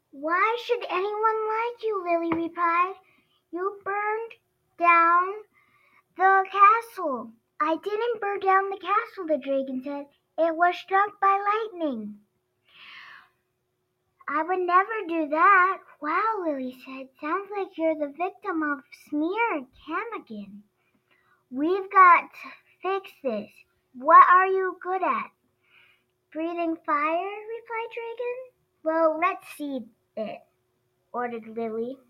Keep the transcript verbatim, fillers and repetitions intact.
Why should anyone like you? Lily replied. You burned down the castle. I didn't burn down the castle, the dragon said. It was struck by lightning. I would never do that. Wow, Lily said. Sounds like you're the victim of smear Camigan. We've got to fix this. What are you good at? Breathing fire, replied Dragon. Well, let's see it, ordered Lily.